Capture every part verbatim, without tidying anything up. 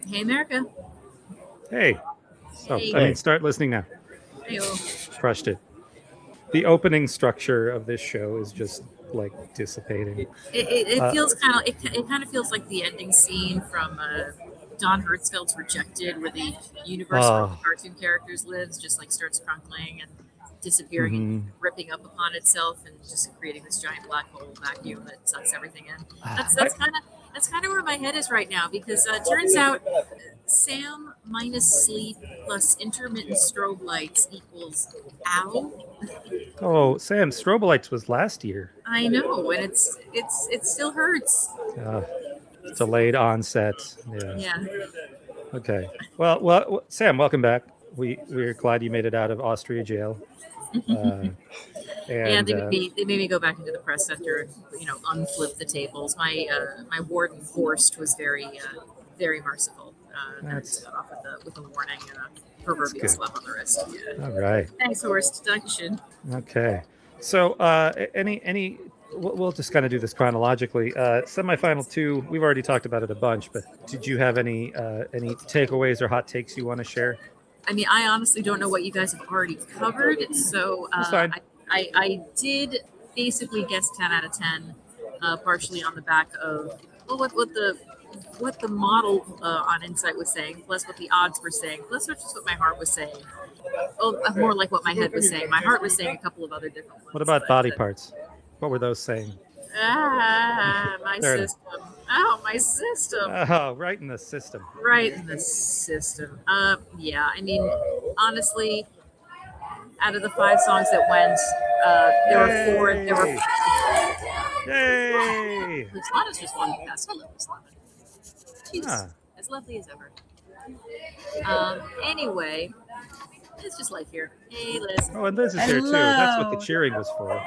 Hey, America. Hey. Oh, Hey. I mean, start listening now. Hey-o. Crushed it. The opening structure of this show is just like dissipating. It, it, it Uh, feels kind of it, it kind of feels like the ending scene from uh, Don Hertzfeldt's Rejected, where the universe where all the oh, cartoon characters lives just like starts crunkling and disappearing and mhm. ripping up upon itself and just creating this giant black hole vacuum that sucks everything in. That's I, that's kind of that's kind of where my head is right now because uh, it turns out Sam minus sleep plus intermittent strobe lights equals ow. oh, Sam, Strobelites was last year. I know, and it's it's it still hurts. Uh, delayed onset. Yeah. Yeah. Okay. Well, well, Sam, welcome back. We we're glad you made it out of Austria jail. Uh, Yeah, and they made uh, me they made me go back into the press center and you know unflip the tables. My uh, my warden Horst was very uh, very merciful. Uh, and I just that's got off with a with a warning and a proverbial good. slap on the wrist. Yeah. All right. Thanks, Horst. Dankeschön. Okay. So, uh, any any we'll we'll just kind of do this chronologically. Uh, semifinal two, we've already talked about it a bunch, but did you have any uh, any takeaways or hot takes you want to share? I mean, I honestly don't know what you guys have already covered, so That's uh, fine. I, I I did basically guess ten out of ten, uh, partially on the back of well, what what the what the model uh, on Insight was saying, plus what the odds were saying, plus just what my heart was saying. Oh, uh, more like what my head was saying. My heart was saying a couple of other different What ones, about body but parts? What were those saying? uh, ah, my There it is. system. Oh, my system. Oh, right in the system. Right in the system. Uh, yeah. I mean, honestly, out of the five songs that went, uh, there were four. There were. Yay! Yay! Liz Lana's just walking past. Hello, Liz Lana. She's Ah, as lovely as ever. Um. Anyway, it's just life here. Hey, Liz. oh, and Liz is here too. That's what the Hello. cheering was for.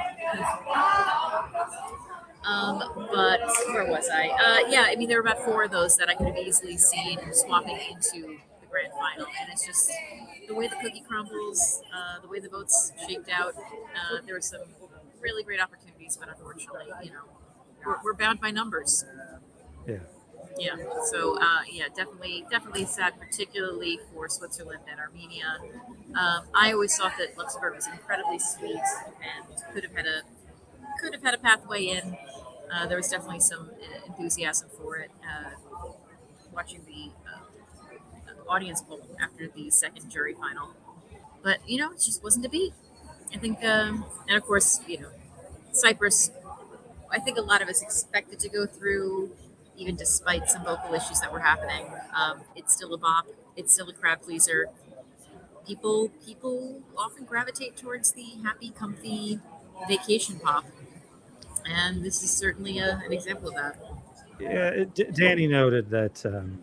Um, but where was I? Uh, yeah, I mean, there were about four of those that I could have easily seen swapping into the grand final, and it's just the way the cookie crumbles, uh, the way the votes shaked out. Uh, there were some really great opportunities, but unfortunately, you know, we're, we're bound by numbers. Yeah. Yeah. So, uh, yeah, definitely, definitely sad, particularly for Switzerland and Armenia. Um, I always thought that Luxembourg was incredibly sweet and could have had a could have had a pathway in. Uh, there was definitely some uh, enthusiasm for it. Uh, watching the uh, audience poll after the second jury final, but you know, it just wasn't to be. I think, um, and of course, you know, Cyprus. I think a lot of us expected to go through, even despite some vocal issues that were happening. Um, it's still a bop. It's still a crowd pleaser. People, people often gravitate towards the happy, comfy vacation pop, and this is certainly a, an example of that. Yeah. It, D- Danny noted that um,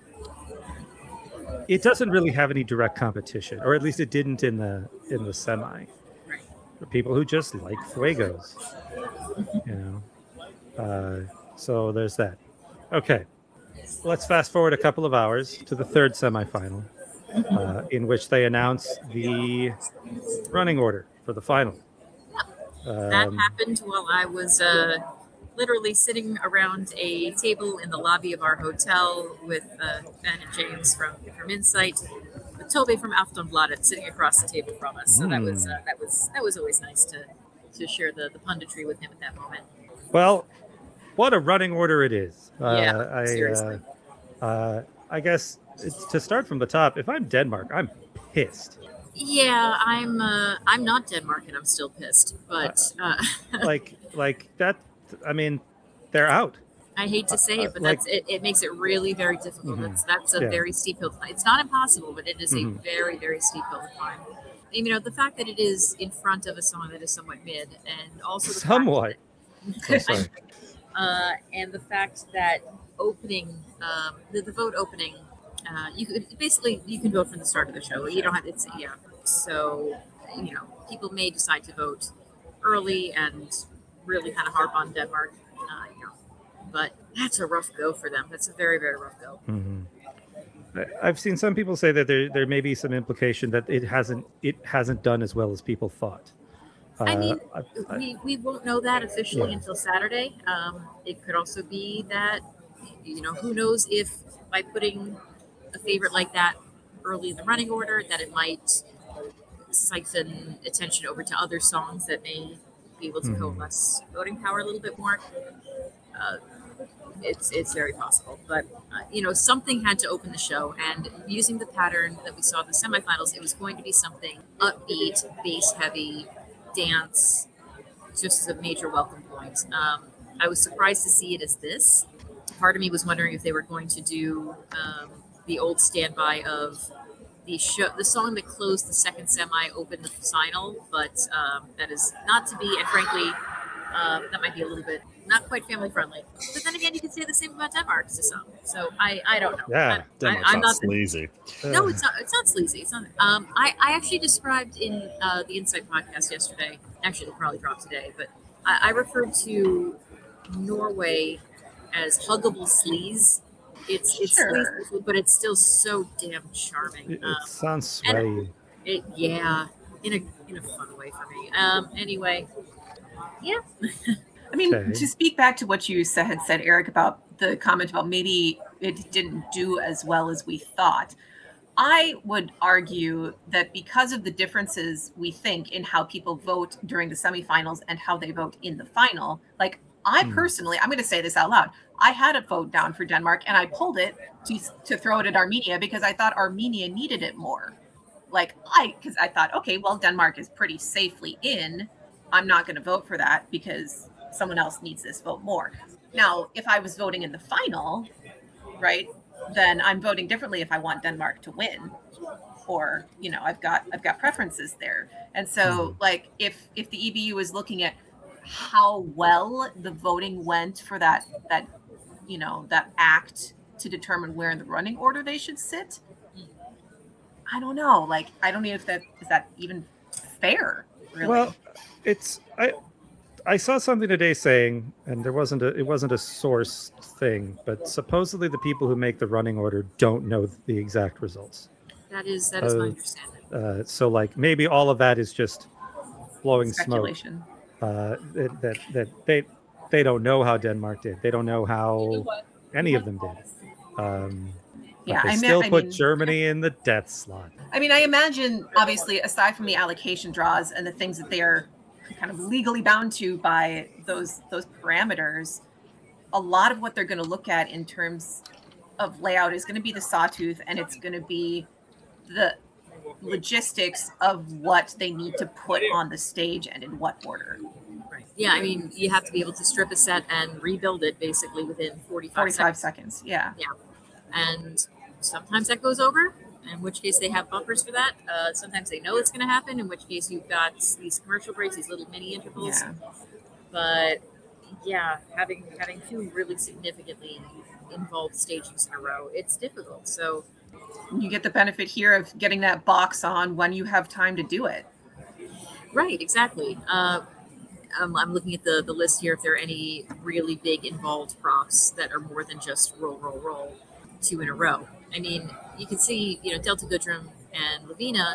it doesn't really have any direct competition, or at least it didn't in the in the semi. Right. For people who just like Fuegos, you know. Uh, so there's that. Okay, let's fast forward a couple of hours to the third semifinal, uh, in which they announce the running order for the final. That Um, happened while I was uh, literally sitting around a table in the lobby of our hotel with uh, Ben and James from, from Insight, with Toby from Aftonbladet sitting across the table from us. So that was uh, that was that was always nice to to share the, the punditry with him at that moment. well, what a running order it is. Uh, Yeah, I, seriously. uh, uh, I guess it's, to start from the top, if I'm Denmark, I'm pissed. Yeah, I'm uh, I'm not Denmark and I'm still pissed, but uh, Like, like that. I mean, they're out. I hate to say it, but like- that's it, it makes it really very difficult. Mhm. That's that's a Yeah. very steep hill. It's not impossible, but it is Mhm. a very very steep hill to climb. And, you know, the fact that it is in front of a song that is somewhat mid, and also the Somewhat. fact Oh, sorry. uh, and the fact that opening um, the, the vote opening, uh, you could basically you can vote from the start of the show. You don't have it's yeah. So you know, people may decide to vote early and really kind of harp on Denmark. Uh, you know, but that's a rough go for them. That's a very, very rough go. Mhm. I- I've seen some people say that there there may be some implication that it hasn't it hasn't done as well as people thought. Uh, I mean, I, I, we, we won't know that officially Yeah. until Saturday. Um, it could also be that, you know, who knows if by putting a favorite like that early in the running order, that it might siphon attention over to other songs that may be able to Mhm. coalesce voting power a little bit more. Uh, it's it's very possible, but uh, you know, something had to open the show, and using the pattern that we saw in the semifinals, it was going to be something upbeat, bass heavy, dance, just as a major welcome point. Um, I was surprised to see it as this. Part of me was wondering if they were going to do um, the old standby of the show, the song that closed the second semi, opened the final, but um, that is not to be, and frankly, uh, that might be a little bit not quite family friendly. But then again, you could say the same about Denmark's a song. So I, I don't know. Yeah, I, Denmark's I, I'm not not sleazy. no, it's not. It's not sleazy. It's not. Um, I, I actually described in uh, the Insight podcast yesterday. Actually, it'll probably drop today. But I, I referred to Norway as huggable sleaze. It's it's Sure. sleazy, but it's still so damn charming. It, Um, it sounds and- sweaty. it, yeah, in a in a fun way for me. Um. Anyway, yeah. I mean, Okay. to speak back to what you said, had said, Eric, about the comment about maybe it didn't do as well as we thought. I would argue that because of the differences we think in how people vote during the semifinals and how they vote in the final, like I Hmm. personally, I'm going to say this out loud. I had a vote down for Denmark and I pulled it to, to throw it at Armenia because I thought Armenia needed it more. Like I, because I thought, okay, well, Denmark is pretty safely in. I'm not going to vote for that because someone else needs this vote more. Now, if I was voting in the final, right, then I'm voting differently if I want Denmark to win, or you know, I've got I've got preferences there. And so, Mhm. like, if if the E B U is looking at how well the voting went for that that you know that act to determine where in the running order they should sit, I don't know. Like, I don't know if that is that even fair. Really. Well, it's I I saw something today saying, and there wasn't a it wasn't a sourced thing, but supposedly the people who make the running order don't know the exact results. That is that is my Uh, understanding. Uh, so like maybe all of that is just blowing smoke. Speculation. Uh, that, that that they they don't know how Denmark did. They don't know how any of them did. Um, but Yeah, they I mean- still I put mean- Germany in the death slot. I mean, I imagine, obviously, aside from the allocation draws and the things that they are kind of legally bound to by those those parameters, a lot of what they're going to look at in terms of layout is going to be the sawtooth, and it's going to be the logistics of what they need to put on the stage and in what order. Right. Yeah, I mean, you have to be able to strip a set and rebuild it basically within forty-five, forty-five seconds. seconds. Yeah. And sometimes that goes over, in which case they have bumpers for that. Uh, sometimes they know it's going to happen, in which case you've got these commercial breaks, these little mini intervals. Yeah. But yeah, having having two really significantly involved stages in a row, it's difficult. So You get the benefit here of getting that box on when you have time to do it. right, exactly. Uh, um, I'm looking at the the list here. If there are any really big involved props that are more than just roll, roll, roll, two in a row. I mean, you can see, you know, Delta Goodrum and Lavina.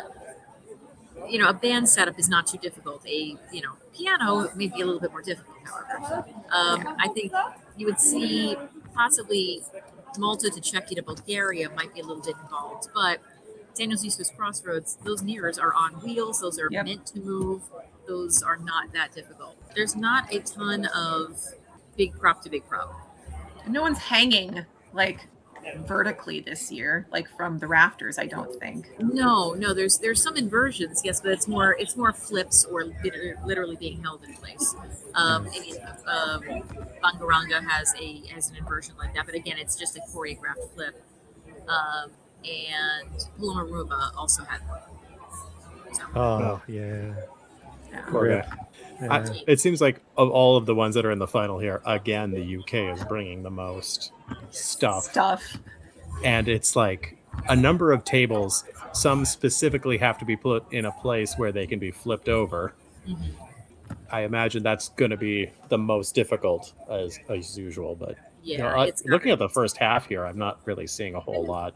You know, a band setup is not too difficult. A you know piano may be a little bit more difficult, however. Um, I think you would see possibly Malta to Czechia to Bulgaria might be a little bit involved, but Daniel Zizko's Crossroads, those mirrors are on wheels. Those are Yep. meant to move. Those are not that difficult. There's not a ton of big prop to big prop. And no one's hanging like vertically this year, like from the rafters, I don't think. No, no. There's there's some inversions, yes, but it's more it's more flips or liter- literally being held in place. Um, I mean, um, Bangaranga has a has an inversion like that, but again, it's just a choreographed flip. Um, and Pulamaruba also had one. So, Oh yeah. Yeah. Poor Rip. guy. Yeah. I, it seems like of all of the ones that are in the final here, again, the U K is bringing the most stuff. Stuff. And it's like a number of tables. Some specifically have to be put in a place where they can be flipped over. mhm. I imagine that's going to be the most difficult as, as usual. But you Yeah, know, I- it's looking at the first half here, I'm not really seeing a whole lot.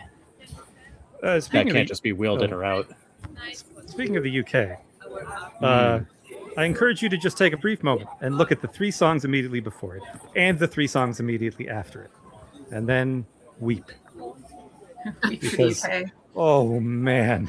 Uh, That speaking, of can't the, just be wheeled in oh. or out. speaking of the U K, uh, I encourage you to just take a brief moment and look at the three songs immediately before it and the three songs immediately after it, and then weep. Wait for the Because- U K. Oh man.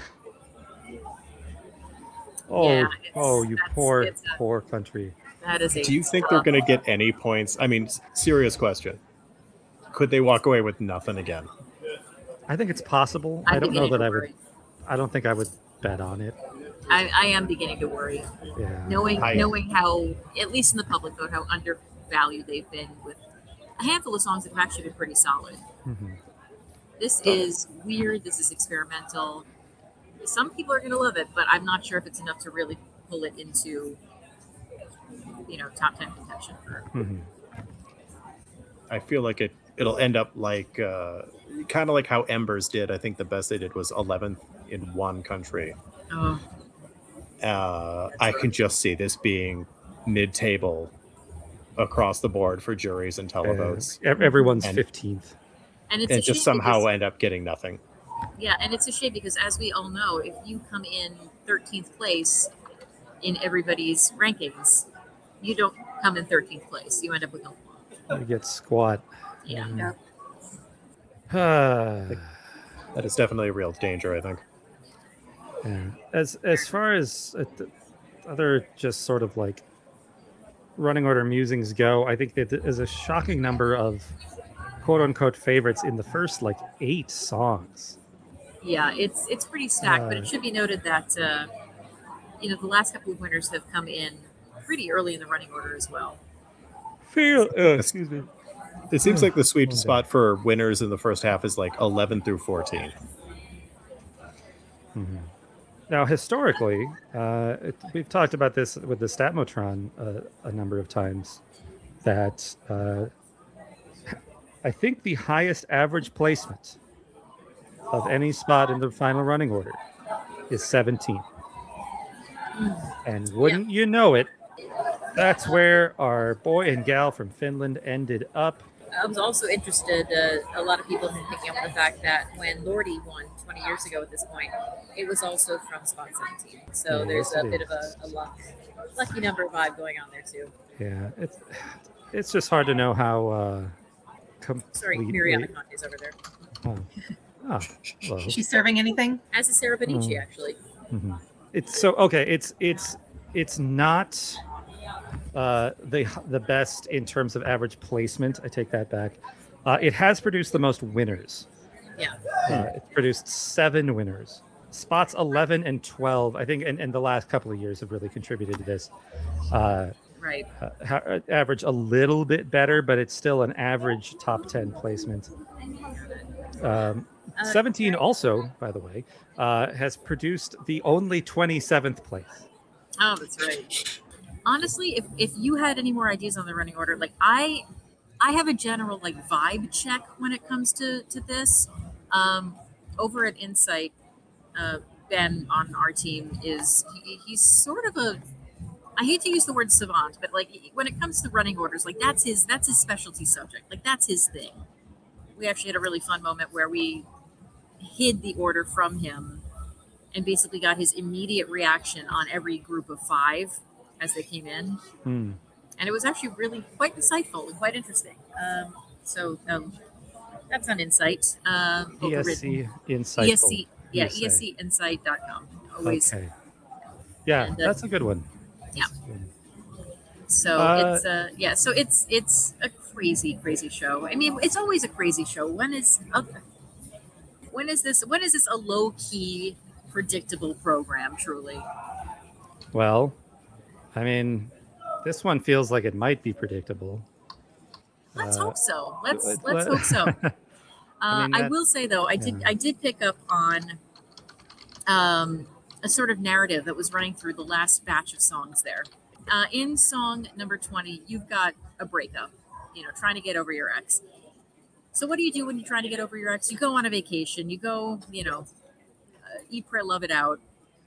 Oh, Yeah, oh, it's- you that's- poor, it's a- poor country. That is a. Do you think they're tough- going to get any points? I mean, s- serious question. Could they walk away with nothing again? I think it's possible. I'm I don't know beginning that to I would. worry. I don't think I would bet on it. I, I am beginning to worry, Yeah. knowing I- knowing how, at least in the public vote, how undervalued they've been with a handful of songs that have actually been pretty solid. Mhm. This is weird. This is experimental. Some people are going to love it, but I'm not sure if it's enough to really pull it into, you know, top ten contention. Mhm. I feel like it it'll end up like uh, kind of like how Embers did. I think the best they did was eleventh in one country. Oh, Uh, I can just see this being mid-table across the board for juries and televotes, Yeah. Ev- Everyone's And- fifteenth. and it's and a just shame somehow because- end up getting nothing. yeah, and it's a shame because, as we all know, if you come in thirteenth place in everybody's rankings, you don't come in thirteenth place. You end up with no point. You get squat. Yeah. Mm. Yeah. Ah. That is definitely a real danger, I think. Yeah. As as far as uh, th- other just sort of like running order musings go, I think that there's a shocking number of quote unquote favorites in the first like eight songs. Yeah, it's it's pretty stacked, but Uh, it should be noted that uh, you know the last couple of winners have come in pretty early in the running order as well. Feel uh, excuse me. It seems like the sweet Okay. spot for winners in the first half is like eleven through fourteen. Mhm. Now, historically, uh, it, we've talked about this with the Statmotron uh, a number of times. That uh, I think the highest average placement of any spot in the final running order is seventeen. And wouldn't you know it, that's where our boy and gal from Finland ended up. I was also interested. Uh, a lot of people have been picking up on the fact that when Lordy won twenty years ago at this point, it was also from spot seventeen. So Yeah, there's yes, a it bit of a, a luck, lucky number vibe going on there too. Yeah, it's it's just hard to know how. Uh, Sorry, completely- Mariana Conte's over there. Oh, oh, hello. She's serving anything? As is Sarah Benici, Oh. actually. Mhm. It's so okay. It's it's it's not uh, the the best in terms of average placement. I take that back. Uh, it has produced the most winners. Yeah. Uh, it's produced seven winners. Spots eleven and twelve, I think, and, and the last couple of years have really contributed to this. Uh, Right. uh, ha- uh, average a little bit better, but it's still an average top ten placement. Um, Uh, seventeen also, by the way, uh, has produced the only twenty-seventh place. Oh, that's right. Honestly, if, if you had any more ideas on the running order, like I, I have a general like vibe check when it comes to to this. Um, over at Insight, uh, Ben on our team is he, he's sort of a. I hate to use the word savant, but like when it comes to running orders, like that's his that's his specialty subject. Like that's his thing. We actually had a really fun moment where we hid the order from him and basically got his immediate reaction on every group of five as they came in. Hmm. And it was actually really quite insightful and quite interesting. Um, so um, that's on Insight. Um, E S C Insightful. E S C, yeah, you E S say. C insight dot com. Always. Okay. Yeah, And, uh, that's a good one. yeah. That's a good one. So Uh, it's uh, yeah. So it's it's a crazy, crazy show. I mean, it's always a crazy show. When is uh, when is this? When is this a low key, predictable program? Truly. Well, I mean, this one feels like it might be predictable. Let's Uh, hope so. Let's let- let's let- hope so. Uh, I mean, I that- will say though, I did yeah. I did pick up on um, a sort of narrative that was running through the last batch of songs there. Uh, in song number twenty, you've got a breakup, you know, trying to get over your ex. So what do you do when you're trying to get over your ex? You go on a vacation. You go, you know, uh, eat, pray, love it out,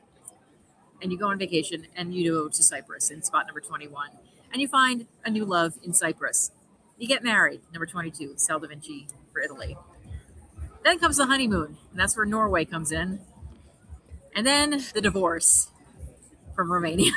and you go on vacation and you go to Cyprus in spot number twenty-one, and you find a new love in Cyprus. You get married, number twenty-two, Sal da Vinci for Italy. Then comes the honeymoon, and that's where Norway comes in. And then the divorce from Romania.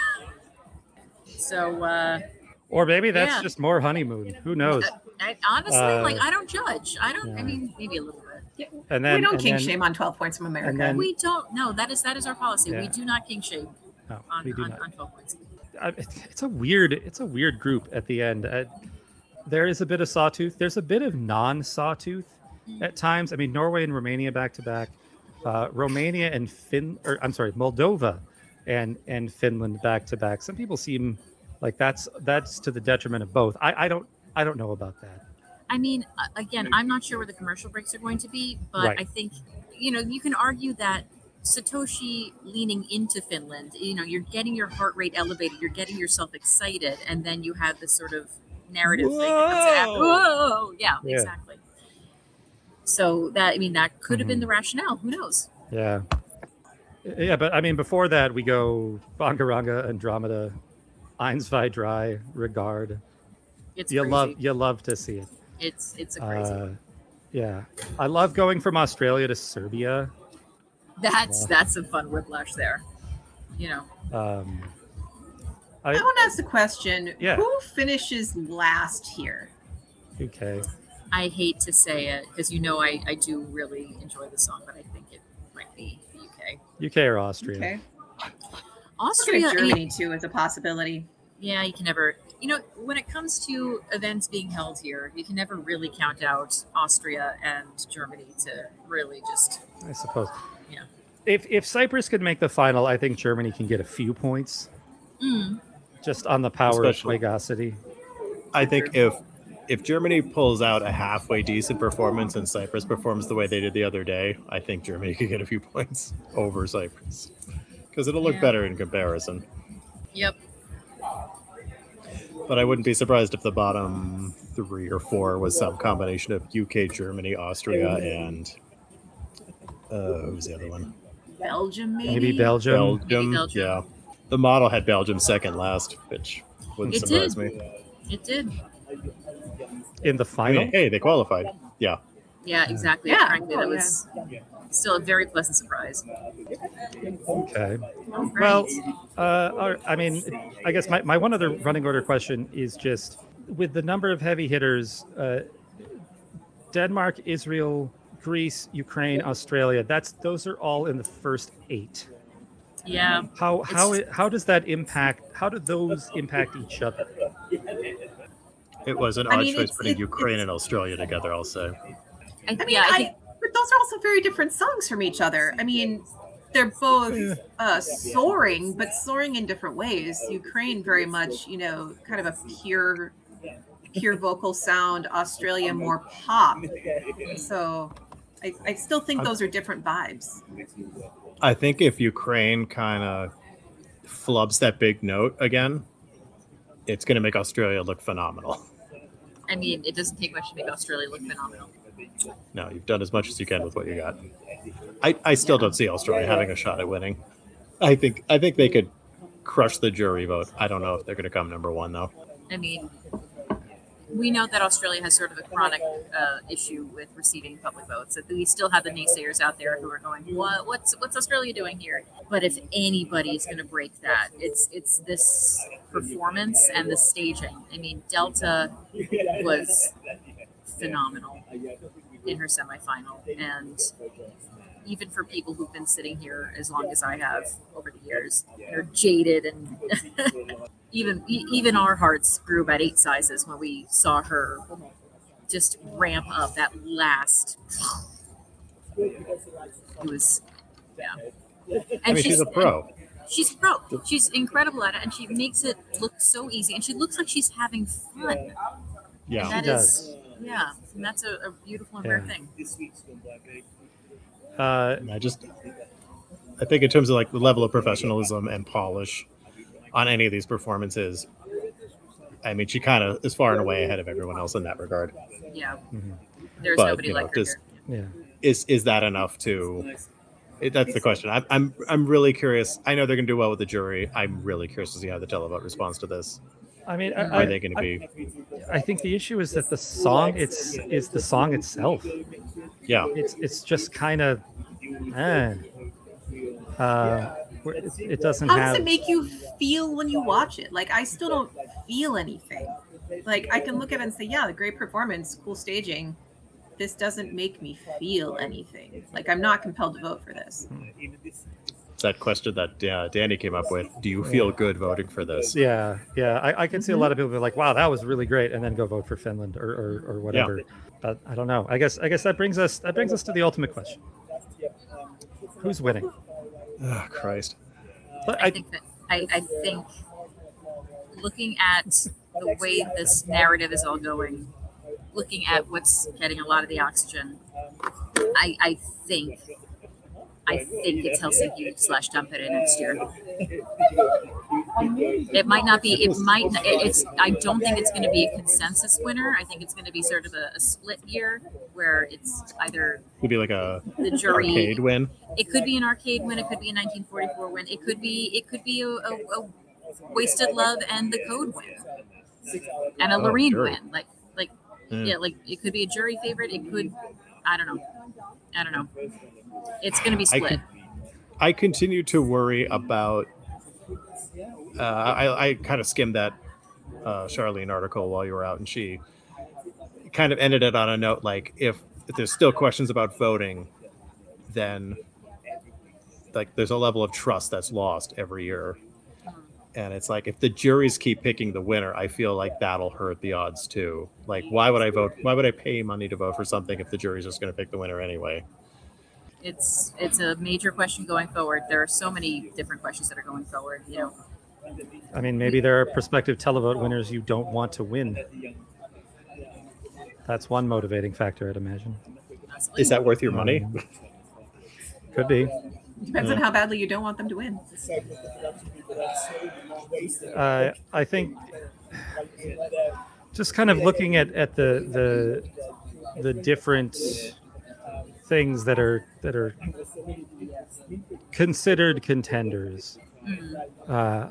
so, uh, Or maybe that's Yeah. just more honeymoon. Who knows? I, honestly, Uh, like, I don't judge. I don't, I yeah. mean, maybe a little bit. And then we don't and king then- shame on twelve points from America. then- We don't. No, that is that is our policy. Yeah. We do not king shame No, on, we do on, not. on twelve points. I- it's, it's a weird it's a weird group at the end. Uh, there is a bit of Sawtooth. There's a bit of non-Sawtooth at times. I mean, Norway and Romania back to back, uh, Romania and Fin, or I'm sorry, Moldova and and Finland back to back. Some people seem like that's that's to the detriment of both. I, I don't I don't know about that. I mean, uh, again, I'm not sure where the commercial breaks are going to be, but Right. I think, you know, you can argue that Satoshi leaning into Finland, you know, you're getting your heart rate elevated, you're getting yourself excited, and then you have this sort of narrative thing that comes in after. Whoa! Whoa! Yeah, Yeah. exactly. So that, I mean, that could have been Mhm. the rationale. Who knows? Yeah. Yeah, but I mean, before that, we go Bangaranga, Andromeda, Eins, zwei, drei, Regard. It's You crazy. love you love to see it. It's it's a crazy. Uh, yeah, I love going from Australia to Serbia. that's uh, that's some fun whiplash there. You know, Um, I I want to ask the question: Yeah. Who finishes last here? okay. I hate to say it because you know I I do really enjoy the song, but I think it might be the U K. U K or Austria? Okay, Austria, Look at Germany too as a possibility. yeah, you can never. You know, when it comes to events being held here, you can never really count out Austria and Germany to really just. I suppose. Yeah. If if Cyprus could make the final, I think Germany can get a few points Mm, just on the power Especially- of Fuegosity. I think if if Germany pulls out a halfway decent performance and Cyprus performs the way they did the other day, I think Germany could get a few points over Cyprus because it'll look Yeah. better in comparison. yep. But I wouldn't be surprised if the bottom three or four was some combination of U K, Germany, Austria, and uh, who was the other one? Belgium, maybe. Maybe Belgium. Belgium. Belgium. Yeah, the model had Belgium second last, which wouldn't It surprise did. me. It did. in the I final. mean, hey, they qualified. Yeah, Yeah, exactly. Yeah. Frankly, Oh, that was still a very pleasant surprise. Okay. Right. Well, uh, our- I mean, I guess my, my one other running order question is just with the number of heavy hitters, uh, Denmark, Israel, Greece, Ukraine, Australia. That's those are all in the first eight. yeah. How how It's- it, how does that impact? How do those impact each other? it was an I odd mean, choice it's- putting it- Ukraine it's- and Australia together. I'll say. I, I mean, yeah, I I, think but those are also very different songs from each other. I mean, they're both uh, soaring, but soaring in different ways. Ukraine very much, you know, kind of a pure, pure vocal sound. Australia more pop. So, I, I still think those are different vibes. I think if Ukraine kind of flubs that big note again, it's going to make Australia look phenomenal. I mean, it doesn't take much to make Australia look phenomenal. No, you've done as much as you can with what you got. I, I still don't see Australia having a shot at winning. I think I think they could crush the jury vote. I don't know if they're going to come number one though. I mean, we know that Australia has sort of a chronic uh, issue with receiving public votes. That we still have the naysayers out there who are going, "What? What's what's Australia doing here?" But if anybody is going to break that, it's it's this performance and the staging. I mean, Delta was phenomenal in her semifinal, and even for people who've been sitting here as long as I have over the years, they're jaded and even e- even our hearts grew about eight sizes when we saw her just ramp up that last. It was, yeah. And I mean, she's a pro. She's a pro. She's incredible at it, and she makes it look so easy. And she looks like she's having fun. Yeah. And that She is, does. yeah, and that's a, a beautiful and rare Yeah. thing. Uh, I just I think in terms of like the level of professionalism and polish on any of these performances, I mean, she kind of is far and away ahead of everyone else in that regard. Yeah, mhm. there's But, nobody you know, like her just- here. Yeah. Is is that enough to? It, that's the question. I'm I'm I'm really curious. I know they're going to do well with the jury. I'm really curious to see how the televote responds to this. I mean, I, Are I, they going to be? I think the issue is that the song it's is the song itself. Yeah. It's it's just kind of, eh. uh, it, it doesn't How have. does it make you feel when you watch it? Like, I still don't feel anything. Like, I can look at it and say, yeah, great performance, cool staging. this doesn't make me feel anything. Like I'm not compelled to vote for this. It's that question that uh, Danny came up with. Do you feel good voting for this? Yeah, yeah. I, I can see a Mhm. lot of people be like, "Wow, that was really great," and then go vote for Finland or or, or whatever. But I don't know. I guess I guess that brings us that brings us to the ultimate question: who's winning? Oh, Christ. But I I, think that I, I think looking at the way this narrative is all going, looking at what's getting a lot of the oxygen, I, I think I think it's Helsinki slash Tampere next year. It might not be. It might. not- it- It's. I don't think it's going to be a consensus winner. I think it's going to be sort of a, a split year where it's either Could be like a the jury. arcade win. It could be an arcade win. It could be a nineteen forty-four win. It could be. It could be a, a, a wasted love and the code win, and a Oh, Loreen jury. win. Like like Hmm. yeah, like it could be a jury favorite. It could. I don't know. I don't know. It's going to be I split. could- I continue to worry about. Uh, I, I kind of skimmed that uh, Charlene article while you were out, and she kind of ended it on a note like, if, if there's still questions about voting, then like there's a level of trust that's lost every year. And it's like, if the juries keep picking the winner, I feel like that'll hurt the odds too. Like, why would I vote? Why would I pay money to vote for something if the jury's just going to pick the winner anyway? It's it's a major question going forward. There are so many different questions that are going forward. You know, I mean, maybe there are prospective televote winners you don't want to win. That's one motivating factor, I'd imagine. possibly. Is that worth your money? Um, Could be. Depends on how badly you don't want them to win. Uh, I think just kind of looking at, at the the the different things that are that are considered contenders. Mm. Uh,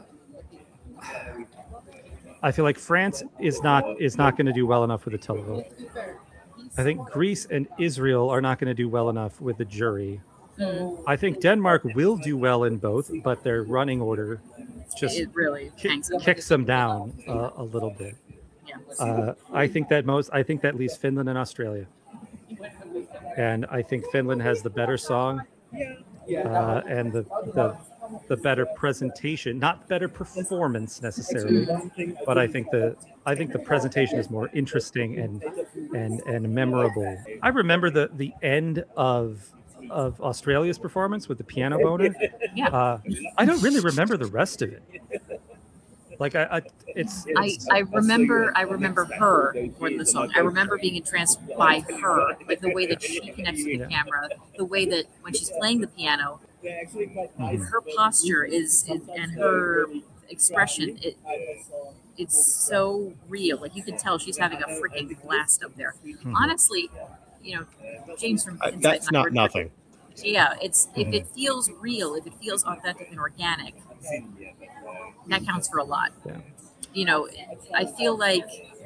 I feel like France is not is not going to do well enough with the televote. I think Greece and Israel are not going to do well enough with the jury. Mm. I think Denmark will do well in both, but their running order just It really ki- hangs up. kicks them down uh, a little bit. Yeah. Uh, I think that most. I think that leaves Finland and Australia, and I think Finland has the better song uh, and the, the the better presentation, not better performance necessarily, but I think the I think the presentation is more interesting and and and memorable. I remember the the end of of Australia's performance with the piano boner. Yeah. Uh, I don't really remember the rest of it. Like I, I it's, I, it's I remember I remember her more than the song. I remember being entranced by her, like the way that she connects to the Yeah. camera, the way that when she's playing the piano, Mhm. her posture is, is and her expression. It, it's so real. Like you can tell she's having a freaking blast up there. Mhm. Honestly, you know, James from Uh, Insight that's and I not were- nothing. Yeah, it's if Mhm. it feels real, if it feels authentic and organic, that counts for a lot. Yeah. You know, I feel like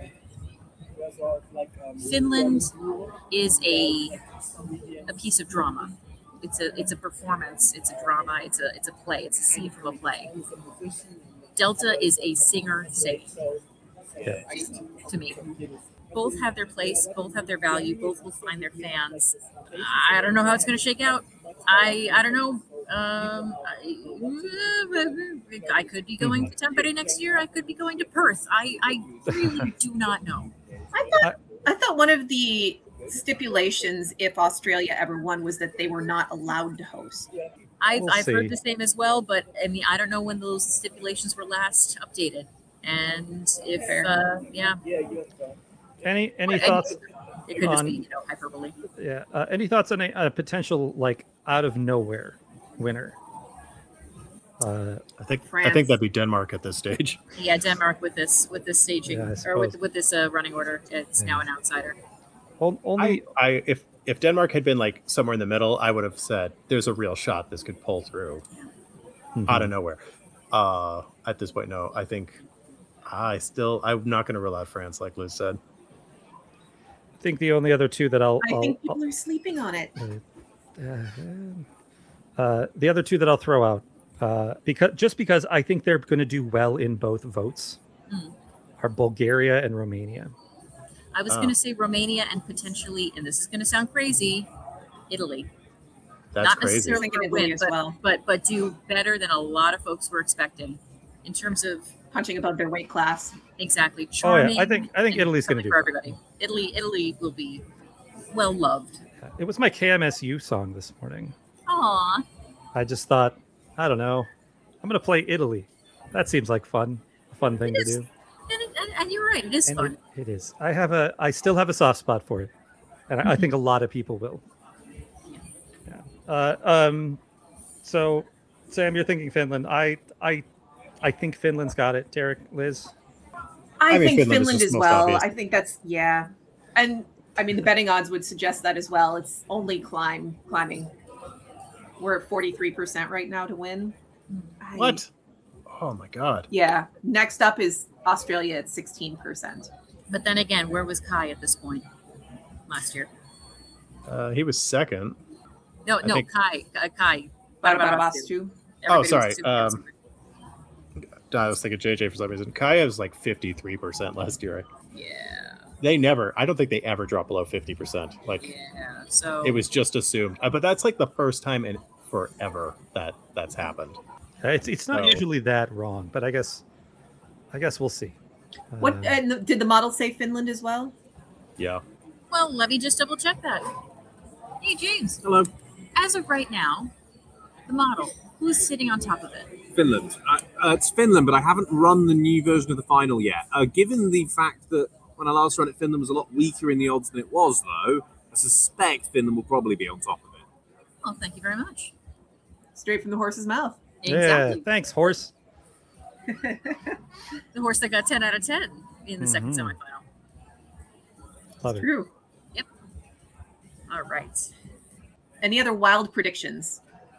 Finland is a a piece of drama. It's a it's a performance. It's a drama. It's a it's a play. It's a scene from a play. Delta is a singer singing. Yeah. To me, both have their place. Both have their value. Both will find their fans. I don't know how it's going to shake out. I I don't know. Um, I, I could be going to Tampere next year. I could be going to Perth. I I really do not know. I thought I thought one of the stipulations, if Australia ever won, was that they were not allowed to host. I've, We'll I've see. heard the same as well, but I mean, I don't know when those stipulations were last updated. And if, Fair. uh, yeah, Any any And thoughts? it could just on- be, you know, hyperbole. Yeah. Uh, any thoughts on a, a potential like out of nowhere winner? Uh, I think I France. think that'd be Denmark at this stage. Yeah, Denmark with this with this staging Yeah, I or with suppose. with this uh, running order, it's Yeah. now an outsider. on- only I, I if if Denmark had been like somewhere in the middle, I would have said there's a real shot this could pull through Mhm. out of nowhere. Uh, at this point, no. I think I still I'm not going to rule out France, like Liz said. I think the only other two that I'll, I I'll, think people are sleeping on it. uh, uh, the other two that I'll throw out uh, because just because I think they're going to do well in both votes Mm. are Bulgaria and Romania. I was Oh. going to say Romania and potentially, and this is going to sound crazy, Italy. That's Not crazy. necessarily Thinking for a Italy win, as but, well. but but do better than a lot of folks were expecting in terms of Punching above their weight class. exactly Oh yeah, charming. I think I think and Italy's going to something do for fine. everybody. Italy, Italy will be well loved. It was my K M S U song this morning. Aw, I just thought, I don't know, I'm going to play Italy. That seems like fun, a fun thing It to is. do. and, and, and you're right. It is And fun. it, it is. I have a, I still have a soft spot for it, and I, I think a lot of people will. Yeah. Uh, um. So, Sam, you're thinking Finland. I, I, I think Finland's got it. Derek, Liz. I, I mean, think Finland is Finland, just as most well. obvious. I think that's yeah, and I mean the betting odds would suggest that as well. It's only climb climbing. We're at forty-three percent right now to win. I- What? Oh my god. Yeah. Next up is Australia at sixteen percent. But then again, where was Kai at this point last year? Uh, he was second. No, I no, think- Kai, uh, Kai. Barabastu. Oh, Everybody was sorry, super um, super- I was thinking J J for some reason. Kaya was like fifty-three percent last year. yeah, They never, I don't think they ever drop below fifty percent. Like, yeah. So it was just assumed. Uh, but that's like the first time in forever that that's happened. Uh, It's it's not So- usually that wrong, but I guess, I guess we'll see. What Uh, and did the model say Finland as well? Yeah. well, let me just double check that. Hey, James. Hello, As of right now, the model, who's sitting on top of it? Finland. Uh, uh, it's Finland, but I haven't run the new version of the final yet. Uh, given the fact that when I last ran it, Finland was a lot weaker in the odds than it was, though, I suspect Finland will probably be on top of it. Well, thank you very much. Straight from the horse's mouth. Exactly. Yeah, thanks, horse. The horse that got ten out of ten in the second Mhm. semifinal. Love it. True. All right. Any other wild predictions?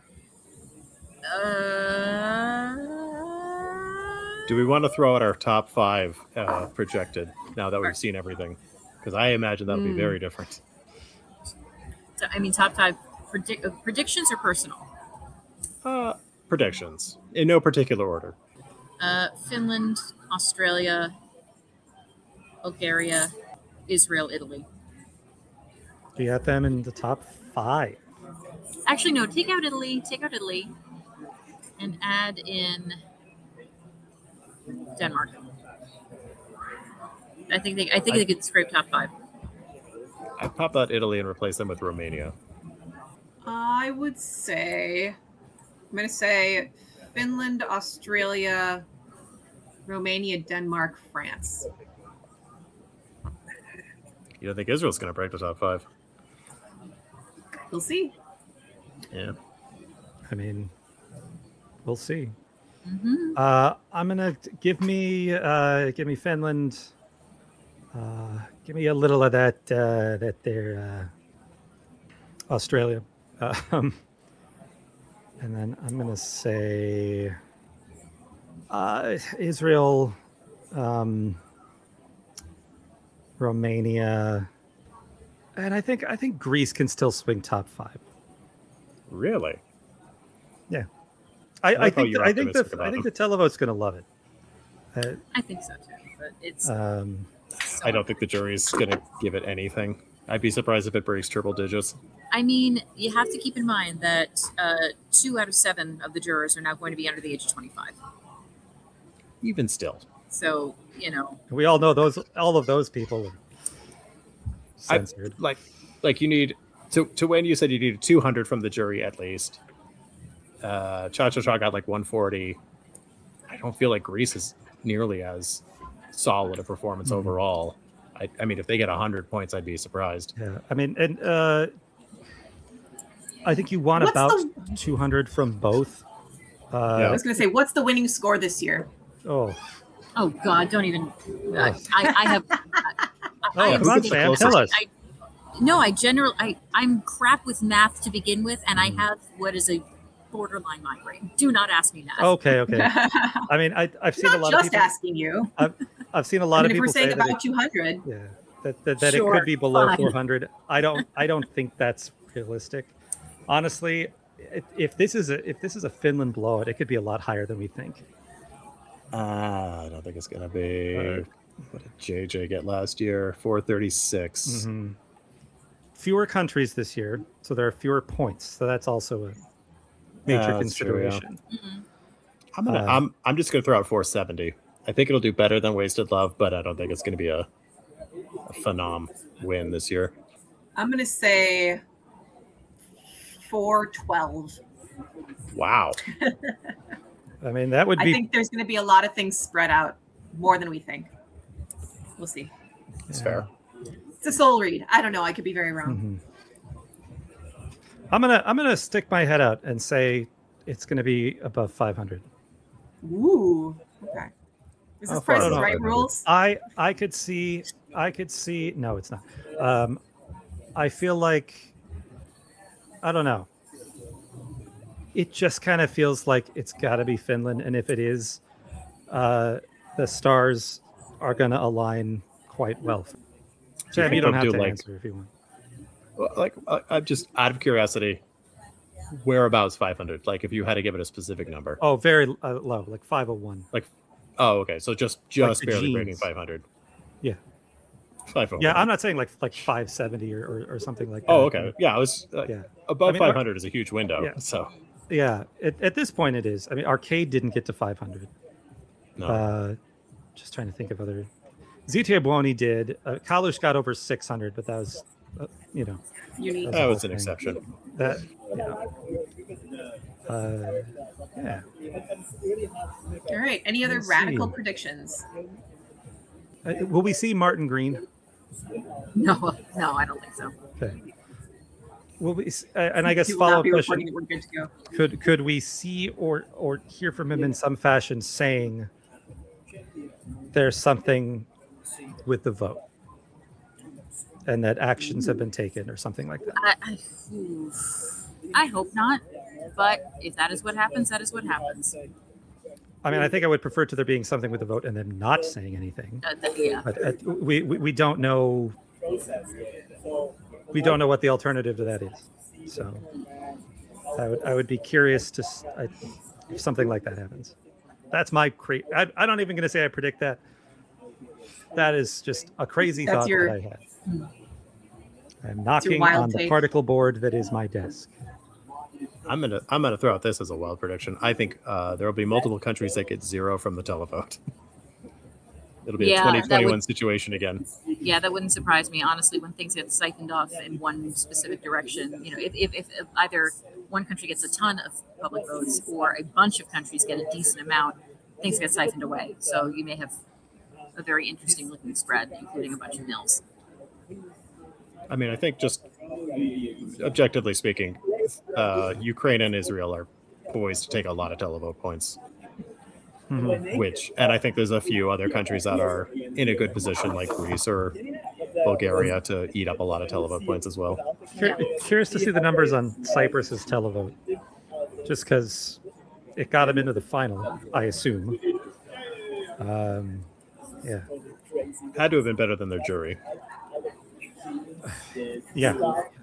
Uh, Do we want to throw out our top five uh, projected now that we've seen everything? Because I imagine that'll be Hmm. very different. so, I mean, top five predict- uh, predictions or personal? Uh, predictions in no particular order. Uh, Finland, Australia, Bulgaria, Israel, Italy. You got them in the top five. Actually, no. Take out Italy. Take out Italy, and add in Denmark. I think they. I think I- they could scrape top five. I'd pop out Italy and replace them with Romania. I would say I'm gonna say Finland, Australia, Romania, Denmark, France. You don't think Israel's going to break the top five? We'll see. Yeah. I mean, we'll see. Mm-hmm. Uh, I'm gonna give me uh, give me Finland. Uh, give me a little of that uh, that there uh, Australia, um, and then I'm gonna say uh, Israel, um, Romania, and I think I think Greece can still swing top five. Really? I, I I like how think you're the, I think optimistic the about I think them. the televote's gonna love it. Uh, I think so too. But it's. um, so- I don't think the jury's going to give it anything. I'd be surprised if it breaks triple digits. I mean, you have to keep in mind that uh, two out of seven of the jurors are now going to be under the age of twenty-five. Even still. So you know, we all know those all of those people are I- censored. Like, like you need to to win. You said you needed two hundred from the jury at least. Uh, Cha Cha Cha got like one forty. I don't feel like Greece is nearly as solid a performance Mhm. overall. I, I mean, if they get one hundred points, I'd be surprised. Yeah, I mean, and uh, I think you want What's about the- two hundred from both. Yeah. I Uh, was gonna say, what's the winning score this year? Oh, oh God, don't even. I, I, I have. I, Oh, I am come on, sitting- Sam, tell us. I, no, I generally I I'm crap with math to begin with, and I Mm. have what is a borderline migraine. Do not ask me math. okay, okay. I mean, I, I've seen a Not lot just of people. asking you. I've seen a I lot mean, of if we're people saying say that. about It, two hundred, yeah, that that, that it Sure, could be below fine. four hundred. I don't. I don't think that's realistic. Honestly, if, if this is a if this is a Finland blowout, it could be a lot higher than we think. Uh, I don't think it's gonna be. Uh, What did J J get last year? four thirty-six. Mm-hmm. Fewer countries this year, so there are fewer points. So that's also a major Yeah, that's true, yeah. consideration. Mm-mm. I'm gonna. Uh, I'm. I'm just gonna throw out four seventy. I think it'll do better than Wasted Love, but I don't think it's gonna be a, a phenom win this year. I'm gonna say four twelve. Wow. I mean, that would I be. think there's gonna be a lot of things spread out more than we think. We'll see. It's yeah. fair. It's a soul read. I don't know. I could be very wrong. Mhm. I'm gonna. I'm gonna stick my head out and say it's gonna be above five hundred. Ooh. Okay. Is How this far Price is above Right five hundred? rules? I I could see. I could see. No, it's not. Um, I feel like. I don't know. It just kind of feels like it's got to be Finland, and if it is, uh, the stars are going to align quite well. Sam, think you don't they'll have do, to like- answer if you want. Well, like, I- I'm just out of curiosity. Whereabouts five hundred? Like, if you had to give it a specific number. Oh, very uh, low, like five oh one. Oh, okay. So just just the barely breaking jeans. five hundred. Yeah. five oh one. Yeah, I'm not saying like like five seventy or, or, or something like that. Oh, okay. Yeah, I was uh, Yeah. above I mean, our- five hundred is a huge window. Yeah. So Yeah, at, at this point it is. I mean, Arcade didn't get to five hundred. no. Uh, just trying to think of other. Z T A Buoni did. Uh, Kalush got over six hundred, but that was, uh, you know, Unique. that's that the was whole an thing. exception. That, you know. Uh, yeah. All right. Any other Let's radical see. predictions? Uh, will we see Martin Green? No, no, I don't think so. Okay. Will we? s- Uh, and I guess You will follow not up be question: reporting that we're good to go. Could could we see or or hear from him in some fashion saying there's something with the vote and that actions have been taken or something like that? I, I, oof. I hope not. But if that is what happens, that is what happens. I mean, I think I would prefer to there being something with the vote and them not saying anything. Uh, th- yeah. But uh, we, we we don't know. We don't know what the alternative to that is. So I would I would be curious to s- I, if something like that happens. That's my cra- I, I'm not even going to say I predict that. That is just a crazy That's thought your- that I had. I'm knocking wild on the take. particle board that is my desk. I'm gonna I'm gonna throw out this as a wild prediction. I think uh, there will be multiple countries that get zero from the televote. It'll be Yeah, a that twenty twenty-one would- situation again. Yeah, that wouldn't surprise me, honestly, when things get siphoned off in one specific direction. You know, if, if, if either one country gets a ton of public votes or a bunch of countries get a decent amount, things get siphoned away. So you may have a very interesting looking spread, including a bunch of nils. I mean, I think just objectively speaking, uh, Ukraine and Israel are poised to take a lot of televote points. Mhm. Which, and I think there's a few other countries that are in a good position, like Greece or Bulgaria, to eat up a lot of televote points as well. Cur- Curious to see the numbers on Cyprus's televote, just because it got him into the final, I assume. Um, yeah, Had to have been better than their jury. yeah.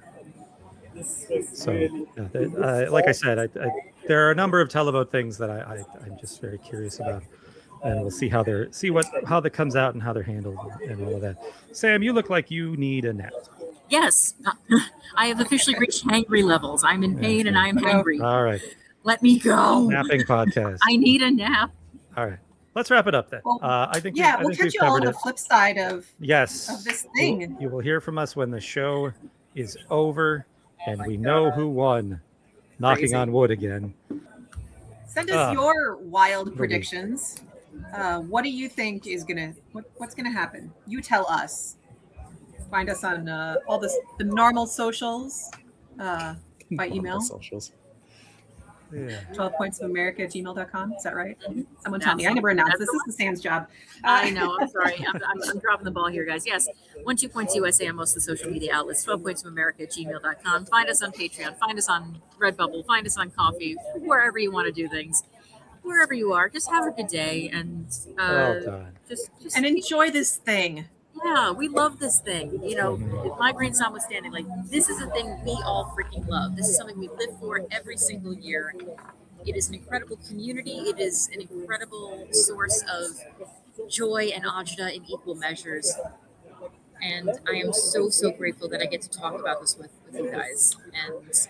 So, yeah, th- uh, like I said, I, I, there are a number of televote things that I, I, I'm just very curious about, and we'll see how they're see what how that comes out and how they're handled and all of that. Sam, you look like you need a nap. Yes, I have officially reached hangry levels. I'm in pain and I am hangry. All right, Let me go. napping podcast. I need a nap. All right, let's wrap it up then. Well, Uh, I think we- Yeah, I we'll think catch we've you all on covered the it. flip side of, Yes. of this You will- thing. You will hear from us when the show is over and we know who won. Knocking Crazy. on wood again. Send us Ah. your wild Really. predictions. Uh, what do you think is gonna what, what's gonna happen? You tell us. Find us on uh, all this, the normal socials uh, by email. Socials. Yeah. twelve points of America at gmail dot com. Is that right? Mhm. Someone tell me. I That's- never announced. that's This is the Sam's job. I know. I'm sorry. I'm, I'm, I'm dropping the ball here, guys. Yes, one two points U S A on most of the social media outlets. twelve points of America at gmail dot com. Find us on Patreon. Find us on Redbubble. Find us on Coffee. Wherever you want to do things. Wherever you are, just have a good day and uh, Well done. just, just And enjoy this thing. yeah, we love this thing. You know, migraines notwithstanding, like this is a thing we all freaking love. This is something we live for every single year. It is an incredible community. It is an incredible source of joy and agita in equal measures. And I am so, so grateful that I get to talk about this with, with you guys. And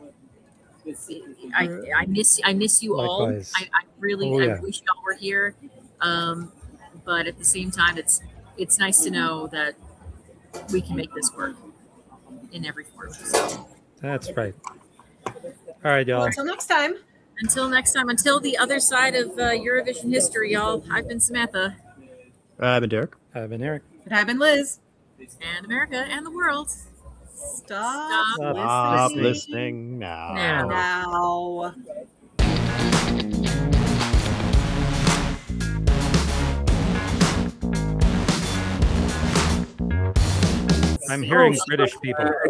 I, I miss I miss you Likewise. all. I, I really Oh, yeah. I wish y'all were here. Um, but at the same time, it's it's nice to know that we can make this work in every form. So That's right. All right, Well, y'all. until next time. until next time, until the other side of uh, Eurovision history, y'all. I've been Samantha I've been Derek. I've been Eric. And I've been Liz. and America and the world. Stop, Stop Stop listening listening now. Now. now. I'm hearing British people.